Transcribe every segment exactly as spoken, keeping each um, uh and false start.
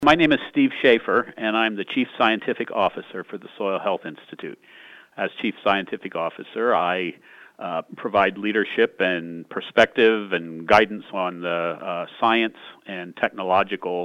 My name is Steve Schaefer, and I'm the Chief Scientific Officer for the Soil Health Institute. As Chief Scientific Officer, I uh, provide leadership and perspective and guidance on the uh, science and technological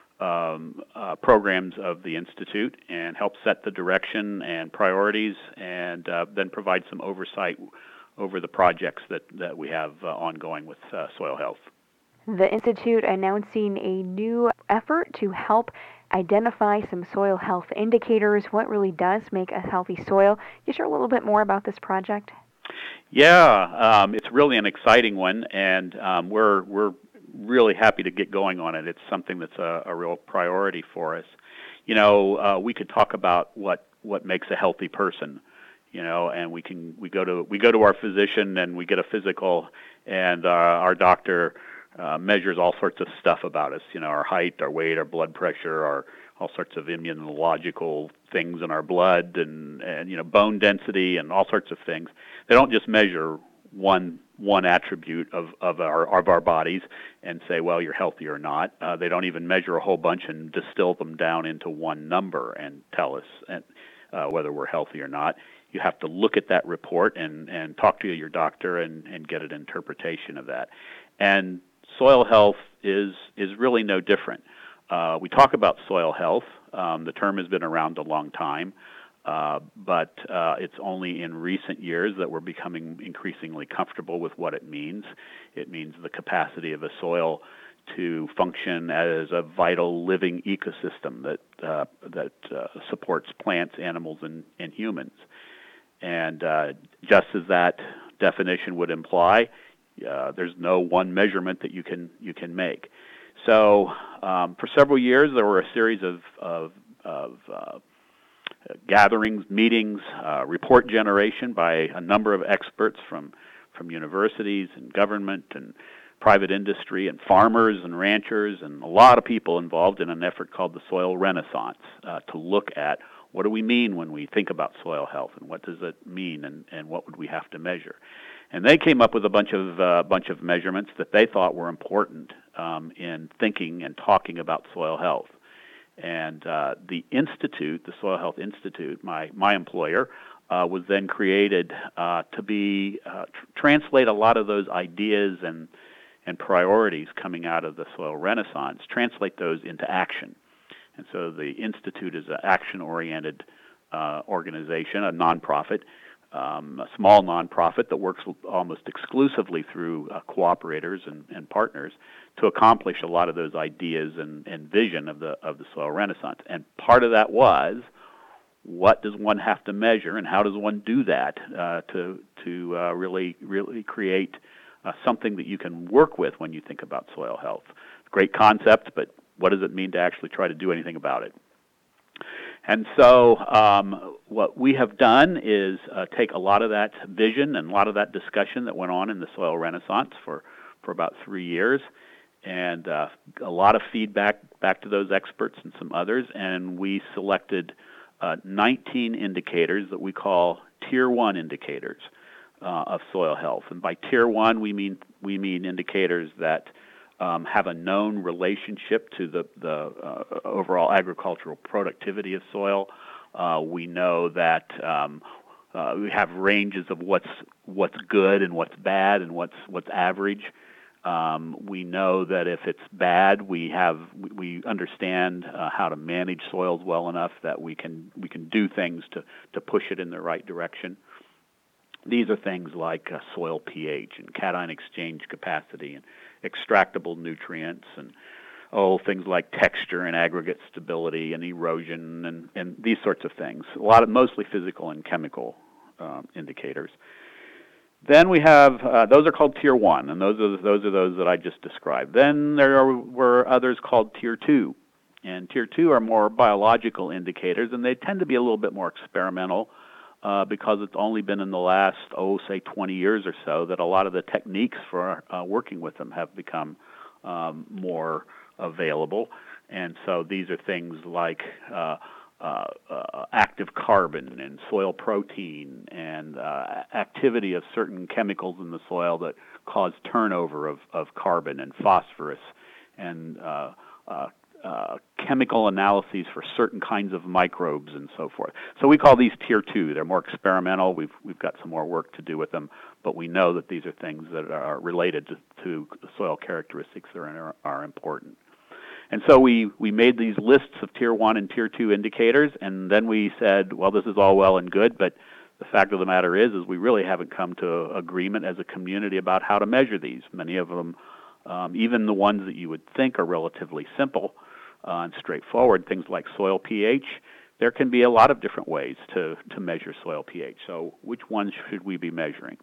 um, uh, programs of the Institute and help set the direction and priorities, and uh, then provide some oversight over the projects that, that we have uh, ongoing with uh, soil health. The Institute announcing a new effort to help identify some soil health indicators. What really does make a healthy soil? Can you share a little bit more about this project? Yeah, um, it's really an exciting one, and um, we're we're really happy to get going on it. It's something that's a, a real priority for us. You know, uh, we could talk about what, what makes a healthy person. You know, and we can we go to we go to our physician and we get a physical, and uh, our doctor Uh, measures all sorts of stuff about us, you know, our height, our weight, our blood pressure, our all sorts of immunological things in our blood, and, and you know, bone density, and all sorts of things. They don't just measure one one attribute of, of our of our bodies and say, well, you're healthy or not. Uh, they don't even measure a whole bunch and distill them down into one number and tell us and, uh, whether we're healthy or not. You have to look at that report and, and talk to your doctor and, and get an interpretation of that. And soil health is is really no different. Uh, we talk about soil health. Um, the term has been around a long time, uh, but uh, it's only in recent years that we're becoming increasingly comfortable with what it means. It means the capacity of a soil to function as a vital living ecosystem that uh, that uh, supports plants, animals, and, and humans. And uh, just as that definition would imply, Uh, there's no one measurement that you can you can make. So um, for several years, there were a series of of, of uh, gatherings, meetings, uh, report generation by a number of experts from from universities and government and private industry and farmers and ranchers, and a lot of people involved in an effort called the Soil Renaissance uh, to look at what do we mean when we think about soil health, and what does it mean, and, and what would we have to measure. And they came up with a bunch of uh, bunch of measurements that they thought were important um, in thinking and talking about soil health. And uh, the institute, the Soil Health Institute, my my employer, uh, was then created uh, to be uh, tr- translate a lot of those ideas and and priorities coming out of the Soil Renaissance, translate those into action. And so the institute is an action-oriented uh, organization, a nonprofit. Um, a small nonprofit that works almost exclusively through uh, cooperators and, and partners to accomplish a lot of those ideas and, and vision of the of the soil renaissance. And part of that was, what does one have to measure, and how does one do that uh, to to uh, really really create uh, something that you can work with when you think about soil health? Great concept, but what does it mean to actually try to do anything about it? And so um, what we have done is uh, take a lot of that vision and a lot of that discussion that went on in the Soil Renaissance for, for about three years, and uh, a lot of feedback back to those experts and some others, and we selected uh, nineteen indicators that we call Tier one indicators uh, of soil health. And by Tier one, we mean we mean indicators that Um, have a known relationship to the, the uh, overall agricultural productivity of soil. Uh, we know that um, uh, we have ranges of what's what's good and what's bad and what's what's average. Um, we know that if it's bad, we have we understand uh, how to manage soils well enough that we can we can do things to, to push it in the right direction. These are things like uh, soil pH and cation exchange capacity and extractable nutrients, and oh, things like texture and aggregate stability and erosion and, and these sorts of things. A lot of mostly physical and chemical um, indicators. Then we have uh, those are called Tier One, and those are those are those that I just described. Then there are, were others called Tier Two, and Tier Two are more biological indicators, and they tend to be a little bit more experimental. Uh, because it's only been in the last, oh, say twenty years or so that a lot of the techniques for uh, working with them have become um, more available. And so these are things like uh, uh, uh, active carbon and soil protein and uh, activity of certain chemicals in the soil that cause turnover of, of carbon and phosphorus and uh, uh, uh, chemical analyses for certain kinds of microbes and so forth. So we call these tier two. They're more experimental. We've we've got some more work to do with them, but we know that these are things that are related to, to soil characteristics that are, are important. And so we, we made these lists of tier one and tier two indicators, and then we said, well, this is all well and good, but the fact of the matter is, is we really haven't come to agreement as a community about how to measure these. Many of them, um, even the ones that you would think are relatively simple uh, and straightforward, things like soil pH, there can be a lot of different ways to, to measure soil pH. So which ones should we be measuring?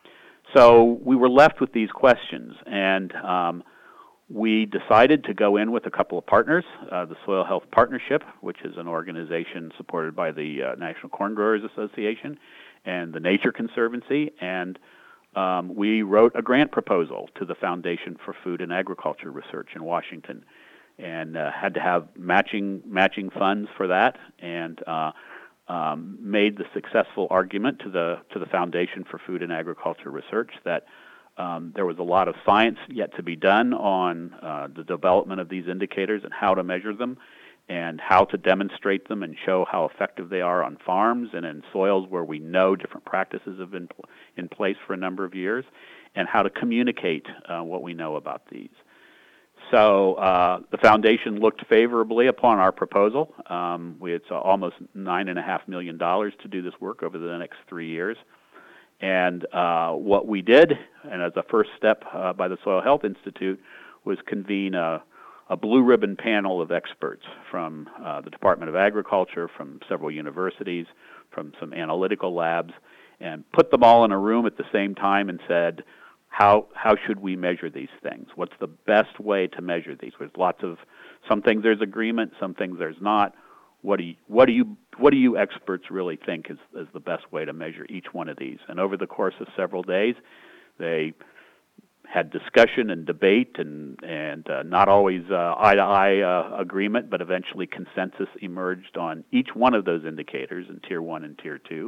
So we were left with these questions, and um, we decided to go in with a couple of partners, uh, the Soil Health Partnership, which is an organization supported by the uh, National Corn Growers Association and the Nature Conservancy, and um, we wrote a grant proposal to the Foundation for Food and Agriculture Research in Washington, and uh, had to have matching matching funds for that, and uh, um, made the successful argument to the to the Foundation for Food and Agriculture Research that Um, there was a lot of science yet to be done on uh, the development of these indicators and how to measure them and how to demonstrate them and show how effective they are on farms and in soils where we know different practices have been pl- in place for a number of years, and how to communicate uh, what we know about these. So uh, the foundation looked favorably upon our proposal. Um, we, it's uh, almost nine and a half million dollars to do this work over the next three years. And uh, what we did, and as a first step uh, by the Soil Health Institute, was convene a, a blue ribbon panel of experts from uh, the Department of Agriculture, from several universities, from some analytical labs, and put them all in a room at the same time and said, how how should we measure these things? What's the best way to measure these? There's lots of, some things there's agreement, some things there's not. What do you, what do you, what do you experts really think is, is the best way to measure each one of these? And over the course of several days, they had discussion and debate and, and uh, not always uh, eye-to-eye uh, agreement, but eventually consensus emerged on each one of those indicators in Tier one and Tier two.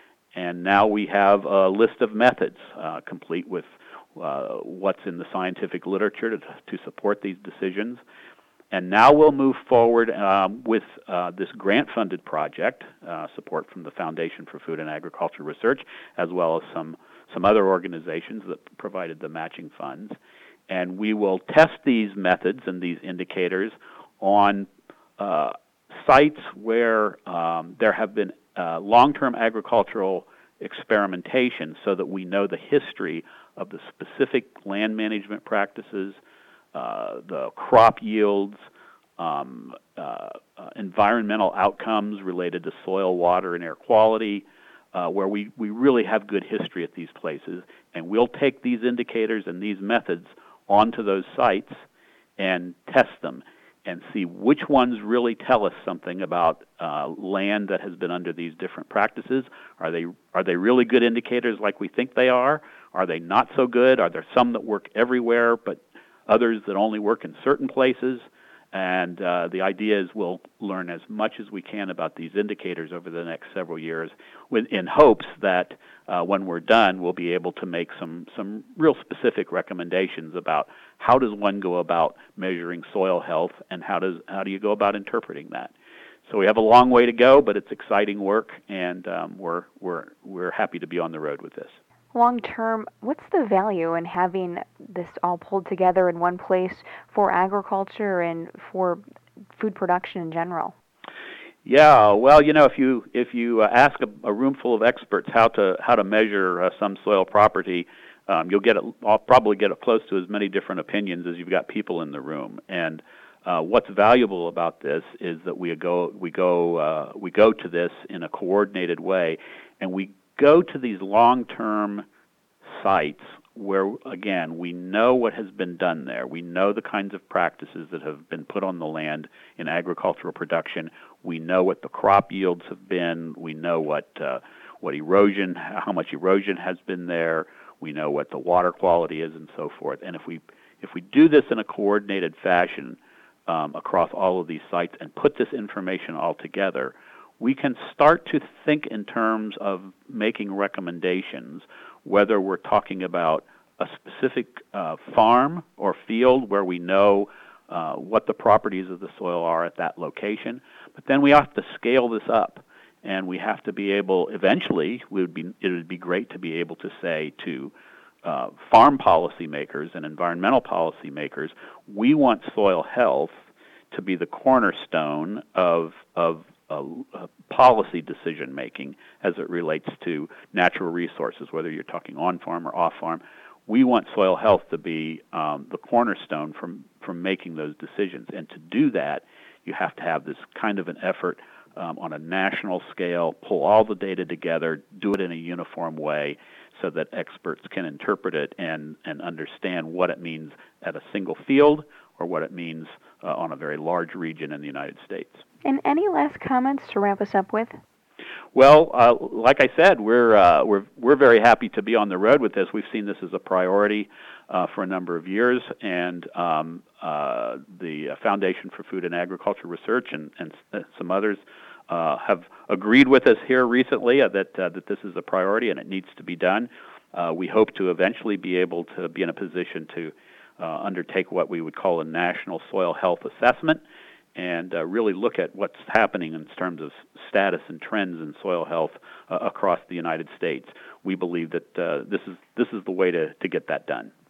And now we have a list of methods uh, complete with uh, what's in the scientific literature to, to support these decisions. And now we'll move forward um, with uh, this grant-funded project, uh, support from the Foundation for Food and Agriculture Research, as well as some, some other organizations that provided the matching funds. And we will test these methods and these indicators on uh, sites where um, there have been uh, long-term agricultural experimentation, so that we know the history of the specific land management practices, Uh, the crop yields, um, uh, uh, environmental outcomes related to soil, water, and air quality, uh, where we, we really have good history at these places. And we'll take these indicators and these methods onto those sites and test them and see which ones really tell us something about uh, land that has been under these different practices. Are they, are they really good indicators like we think they are? Are they not so good? Are there some that work everywhere, but others that only work in certain places? And uh, the idea is we'll learn as much as we can about these indicators over the next several years, with, in hopes that uh, when we're done, we'll be able to make some, some real specific recommendations about how does one go about measuring soil health, and how does how do you go about interpreting that. So we have a long way to go, but it's exciting work, and um, we're we're we're happy to be on the road with this. Long term, what's the value in having this all pulled together in one place for agriculture and for food production in general? Yeah, well, you know, if you if you uh, ask a, a room full of experts how to how to measure uh, some soil property, um, you'll get a, I'll probably get close to as many different opinions as you've got people in the room. And uh, what's valuable about this is that we go we go uh, we go to this in a coordinated way, and we go to these long-term sites where, again, we know what has been done there. We know the kinds of practices that have been put on the land in agricultural production. We know what the crop yields have been. We know what uh, what erosion, how much erosion has been there. We know what the water quality is, and so forth. And if we if we do this in a coordinated fashion um, across all of these sites and put this information all together, we can start to think in terms of making recommendations, whether we're talking about a specific uh, farm or field where we know uh, what the properties of the soil are at that location. But then we have to scale this up, and we have to be able, eventually, we would be, it would be great to be able to say to uh, farm policymakers and environmental policymakers, we want soil health to be the cornerstone of, of uh, uh, policy decision making as it relates to natural resources, whether you're talking on-farm or off-farm. We want soil health to be um, the cornerstone from, from making those decisions. And to do that, you have to have this kind of an effort um, on a national scale, pull all the data together, do it in a uniform way so that experts can interpret it and, and understand what it means at a single field or what it means uh, on a very large region in the United States. And any last comments to wrap us up with? Well, uh, like I said, we're uh, we're we're very happy to be on the road with this. We've seen this as a priority uh, for a number of years, and um, uh, the Foundation for Food and Agriculture Research and, and some others uh, have agreed with us here recently uh, that uh, that this is a priority and it needs to be done. Uh, we hope to eventually be able to be in a position to uh, undertake what we would call a national soil health assessment, and uh, really look at what's happening in terms of status and trends in soil health uh, across the United States. We believe that uh, this is this is the way to, to get that done.